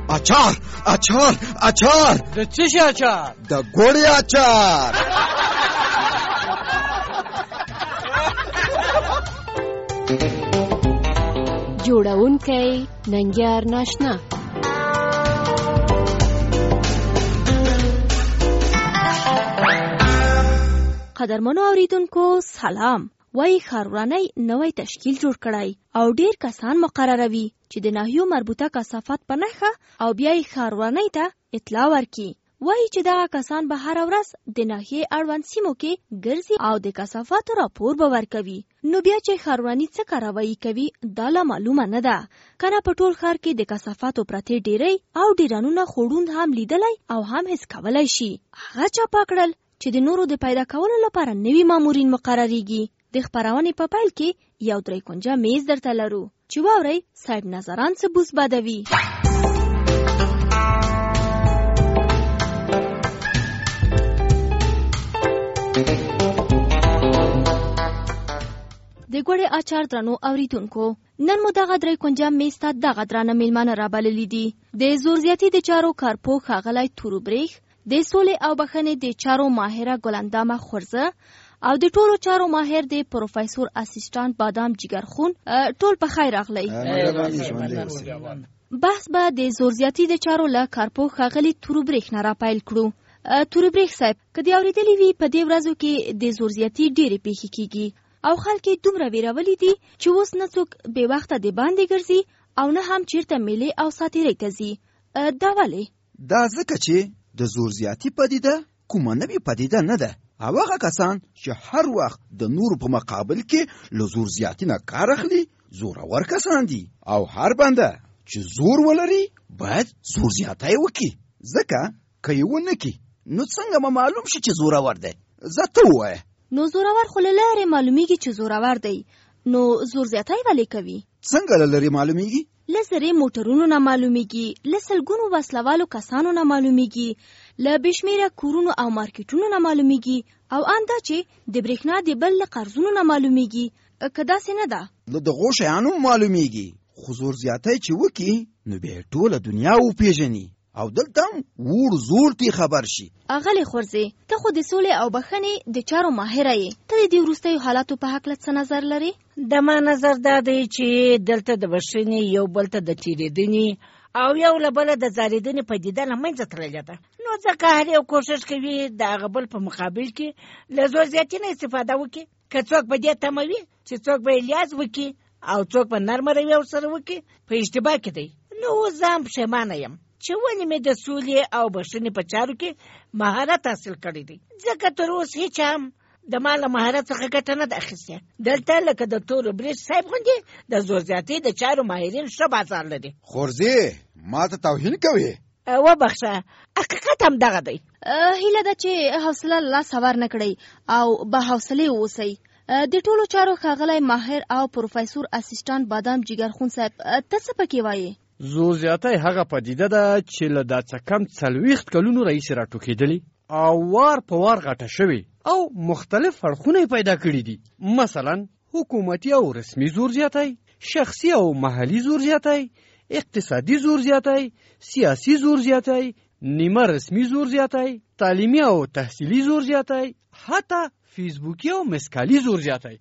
اچار اچار اچار. د څه شي اچار؟ د ګوړې اچار. جوړونکی ننګیار ناشنا. قدرمنو اوریدونکو سلام. وای ښارورانۍ نوی تشکیل جوړ کړی او ډیر کسان مقرروي چې د ناحیو مربوطه کثافات په نښه او بیا یې ښارورانۍ ته اطلاع ورکړي. وایي چې دغه کسان به هره ورځ د ناحیې اړوند سیمو کې ګرځي او د کثافاتو راپور به ورکوي. نو بیا چې ښاروراني څه کاروایی کوي دا لا معلومه نه ده. کنه په ټول ښار کې د کثافاتو پرتې ډیرۍ او ډیرانونه خوړوند هم لیدلی او هم حس کولی شي. هغه چاپه کړل چې د نورو د پیدا کولو لپاره نوي مامورین مقرریږي. د خپرونې په پیل کې یو 3 کونجه میز درته لرو چې واورئ صاحب نظران څه بوس بادوي. د ګوړې اچار درنو اوریدونکو، نن مو دغه 3 کونجه میز ته دغه درانه میلمانه رابللي دي. د زورزیاتي د چارو کارپوه ښاغلی توروبریښ، د سولې او بخښنې د چارو ماهره ګلندامه خورزه او د ټولو چارو ماهر د پروفیسور اسسټانټ بادام جګرخون. ټول په خیر راغلی. بحث به د زورزیاتي د چارو له کارپوه ښاغلي توروبریښ نه راپیل کړو. توروبریښ صاحب، که دې اورېدلي وي په دې ورځو کې د زورزیاتي ډېرې پیښې کېږي او خلک یې دومره ویرولي دي چې اوس نه څوک بې وخته د باندې ګرځي او نه هم چیرته میلې او ساتیرۍ ته ځي. دا ولې؟ دا ځکه چې د زورزیاتي پدیده کومه نوې پدیده نه ده. هغه کسان چې هر وخت د نورو په مقابل کې له زورزیاتي نه کار اخلي زورور کسان دي او هر بنده چې زور ولري باید زورزیاتی وکړي. ځکه که یې ونه کړي نو څنګه به معلوم شي چې زورور دی؟ زه ته ووایه. نو زورور خو له لرې معلومیږي چې زورور دی، نو زورزیاتی ولې کوي؟ څنګه له لرې معلومیږي؟ له زرې موټرونو نه معلومیږي، له سلګونو وسلوالو کسانو نه معلومیږي، له بشمیره کورونو او مارکیټونو نه معلومیږي او اندا چې د برېښنا د بل له قرضونو نه معلومیږي. که داسې نه ده له دغو شیانو معلومیږي، خو زورزیاتی چې وکړي نو بیا ټوله دنیا وپېژني او دلته هم وړ زور تی خبر شي. اغلې خورزې، ته خو د سولې او بخښنې د چارو ماهره یې، ته د دې وروستیو حالاتو په هکله څه نظر لرې؟ د ما نظر دا دی چې دلته د بخښنې یو بل ته د تېرېدنې او یو له بله د ځارېدنې پدیده له منځه تللې ده. نو ځکه هر یو کوښښ کوي د هغه بل په مقابل کې له زورزیاتي نه استفاده وکړي. که څوک په دې تمه وي چې څوک به یې لیاز وکړي او څوک به نرمه رویه ورسره وکړي، په اشتباه کې دی. نو اوس زه هم پښیمانه یم چې ولې مې د سولې او بخښنې په چارو کې مهارت حاصل کړی دی. ځکه تر اوس هیڅ هم د ما له مهارت څخه ګټه نه ده اخیستې. دلته لکه د توروبریښ صاحب غوندې د زورزیاتي د چارو ماهرین ښه بازار لري. خورزې، ما ته توهین کوي؟ وبخښه، حقیقت هم دغه دی. هیله ده چې حوصله له لاسه ورنه کړئ او با حوصلې اوسئ. د ټولو چارو ښاغلی ماهر او پروفیسور اسسټانټ بادام جګرخون صاحب، ته څه پکې وایې؟ زورزیاتی هغه پدیده ده چې له دا څه کم 40 کلونو راهیسې راټوکېدلې او وار په وار غټه شوې او مختلف اړخونه پیدا کړي دي. مثلا حکومتي او رسمي زورزیاتی، شخصي او محلي زورزیاتی، اقتصادي زورزیاتی، سیاسي زورزیاتی، نیمه رسمي زورزیاتی، تعلیمي او تحصیلي زورزیاتی، حتی فیسبوکي او مسکالي زورزیاتی.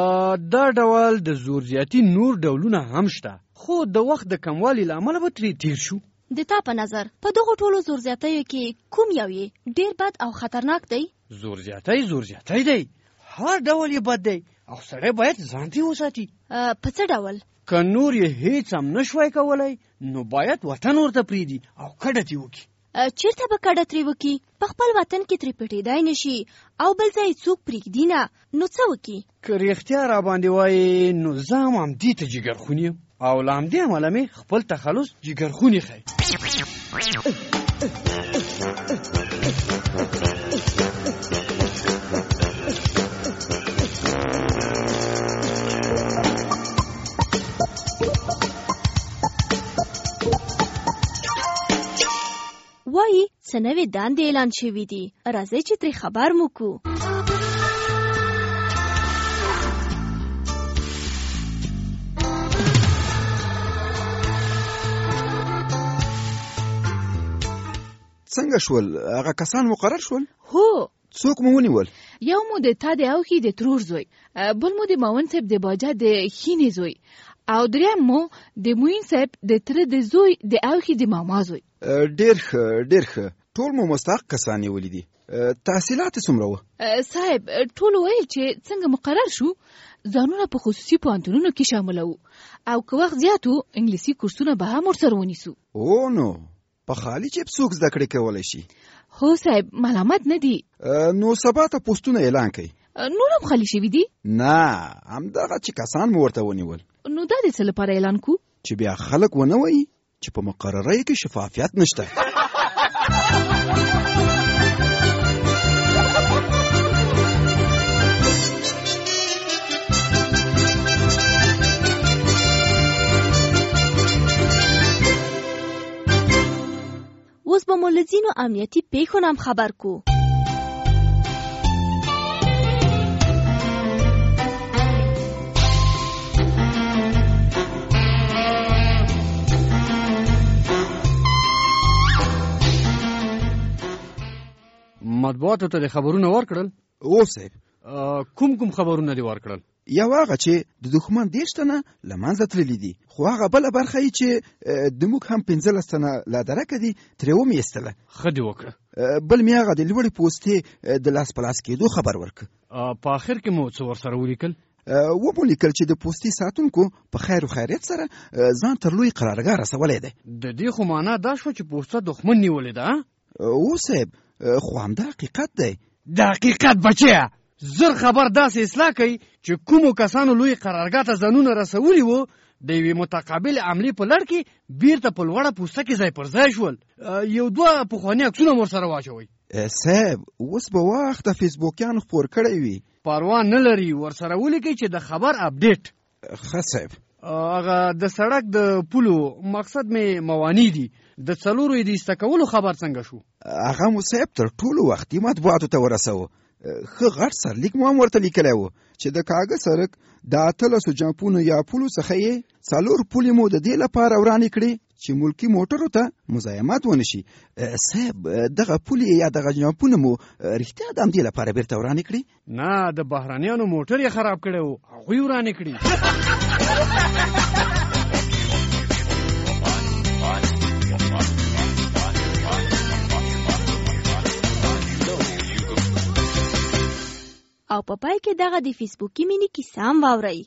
دا ډول د زورزیاتی نور ډولونه هم شته، خو د وخت د کموالي له امله به ترې تیر شو. د تا په نظر په دغو ټولو زورزیاتیو کې کوم یو یې ډیر بد او خطرناک دی؟ زورزیاتی دی، هر ډول یې بد دی او سړی باید ځان دې وساتي. په څه ډول؟ که نور یې هیڅ هم نشوای کولی نو باید وطن ورته پرېږدي او کډه ترې وکړي. چیرته به کډه ترې وکړي؟ په خپل وطن کې ترې پټېدای نشي او بل ځای څوک پرېږدي نه، نو څه وکړي؟ که رښتیا را باندې وایې نو زه هم همدې ته جګرخون یم او له همدې امله مې خپل تخلص جګرخون ایښی. وایي څه نوې دندې اعلان شوي دي، راځئ چې ترې خبر مو کړو. څنګه شول؟ هغه کسان مقرر شول؟ هو، څوک مو ونیول؟ یو مو د تا د اوښي د ترور زوی، بل مو د ماون صاحب د باجه د خینې زوی، او دریم مو د موین صاحب د تره د زوی د اوښي د ماما زوی. ډېر ښه، ډېر ښه. ټول مو مستحق کسان نیولي دي. تحصیلات یې څومره وه؟ صاحب ټولو ویل چې څنګه مقرر شو ځانونه په خصوصي پوهنتونونو کې شاملوو، او که وخت زیات و انګلیسي کورسونه به هم ورسره ونیسو. نو په خالي جیب څوک زده کړې کولی شي؟ هو صاحب، ملامت نه دي. نو سبا ته پوسټونه اعلان کړئ. نور هم خالی شوي دي؟ نه، همدغه چې کسان مو ورته ونیول. نو دا د څه لپاره اعلان کو؟ چې بیا خلک ونه وایي چې په مقررۍ کې شفافیت نشته. اوس به مو له ځینو امنیتي پیښو نه خبر کو. مطبوعاتو ته د خبرونه ورکړل؟ او صاحب، کوم خبرونه دی ورکړل؟ یو هغه چې د دښمن 30 تنه له منځه تللي دي، خو هغه بله برخه یې چې د موږ هم 15 تنه لا درکه دي ترې ومیستله. ښه دې وکړه. بل مې هغه د لوړې پوستې د لاس په لاس کېدو خبر ورکړ. په آخر کې مو څه ورسره ولیکل؟ ومو لیکل چې د پوستې ساتونکو په خیر و خیریت سره ځان تر لوی قرارګاه رسولی دی. د دې خو معنا دا شوه چې پوسته دښمن نیولې ده. او صاحب، خو همدا حقیقت دی. د حقیقت بچیه، زر خبر داسې اصلاح کوي چې کومو کسانو لوی قرارګاه ته ځانونه رسولي وو د یوې متقابل عملې په لړ کې بیرته په لوړه پوسته کې ځای پر ځای شول. یو دوه پخواني عکسونه م ورسره واچوئ. صاحب، اوس به وخت د فیسبوکیانو خپور کړی وي. پروا نه لري، ورسره ولیکئ چې د خبر اپډیټ. ښه صاحب. هغه د سړک د پولو مقصد مې مواني دي. د څلورو یې د ایسته کولو خبر څنګه شو؟ هغه مو صاحب تر ټولو وختي مطبوعاتو ته ورسوه. ښه غټ سرلیک مو هم ورته لیکلی و چې د کاږه سړک د 18 جمپونو یا پولو څخه یې 4 پولې مو د دې لپاره ورانې کړې چې ملکي موټرو ته مزاحمت ونه شي. صاحب، دغه پولې یا دغه جمپونه مو رښتیا د همدې لپاره بیرته ورانې کړې؟ نه، د بهرانیانو موټر یې خراب کړی و، هغوی ورانې کړي. او په پای کې دغه د فیسبوکي مینې کیسه هم واورئ.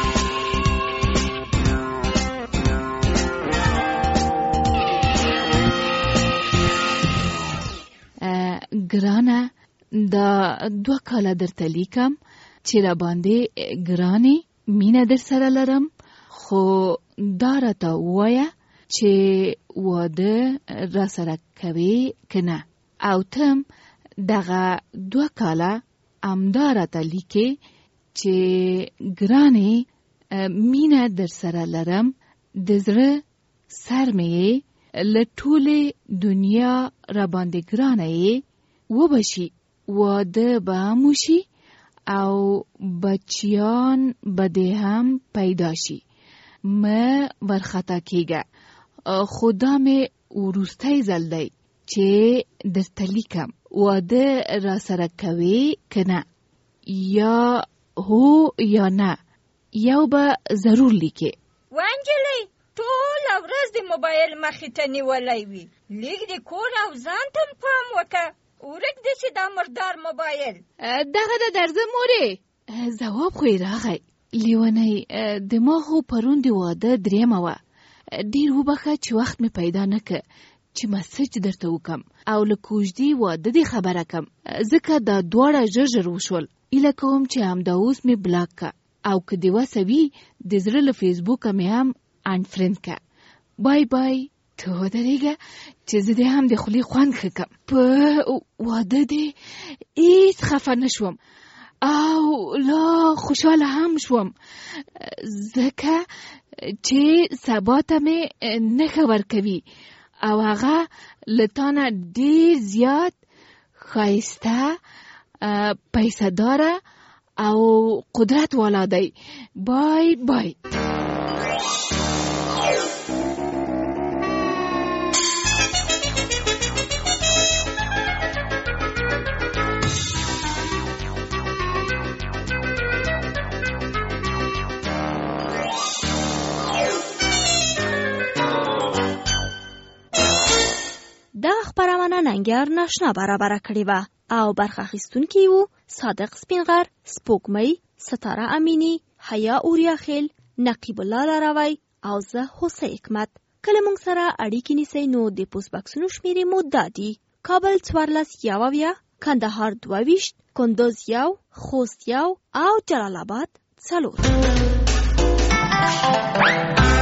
ګرانه، دا 2 کاله درته لیکم چې را باندې ګرانې مینه در سره لرم، خو دا راته ووایه چې واده را سره کوې که نه. او ته دغه 2 کاله امدا راته لیکې چې ګرانې مینه در سره لرم، د زړه سر مې له ټولې دنیا را باندې ګرانه یې، وبشي واده به هم وشي او بچیان به دې هم پیدا شي. مه ورخطا کېږه، خو دا مې وروستی ځل دی چې درته لیکم. واده را سره کوي که نه؟ یا هو یا نه، یو به ضرور لیکې. وانجلۍ، ټوله ورځ د موبایل مخې ته نیولی وي. لیک د کور او ځان ته پام وکړه، ورک دې چې دا مردار موبایل. دغه د درځه مورې. ځواب خو یې راغی. لیونۍ، د ما خو پرون د واده 3مه وه. ډېر وبخه چې وخت مې پیدا نه که چې مسج درته وکم او له کوژدې واده دې خبره کم، ځکه دا دواړه ژر وشول. ایله کوم چې همدا اوس مې بلاک که، او که دې وسه وي د زړه له فیسبوکه مې هم انفرند که. بای بای. ته ودرېږه چې زه دې هم د خولې خوند ښه کم. په واده دې هېڅ خفه نه شوم او لا خوشحاله هم شوم، ځکه چې سبا ته مې نښه ورکوي او هغه له تا نه ډېر زیات ښایسته، پیسه داره او قدرت والا دی. بای بای. سنگر ناشنا برابره کړې وه او برخه اخیستونکي وو صادق سپینغر، سپوږمۍ، ستاره امینی، حیا اوریا-خیل، نقیب الله لاروی او زه هوسۍ حکمت. کله موږ سره اړیکې نیسئ نو د پوسټ بکسونو شمیرې مو دا دي: کابل 14 کندهار 22 کندوز 1 خوست 1 او جلال آباد 4.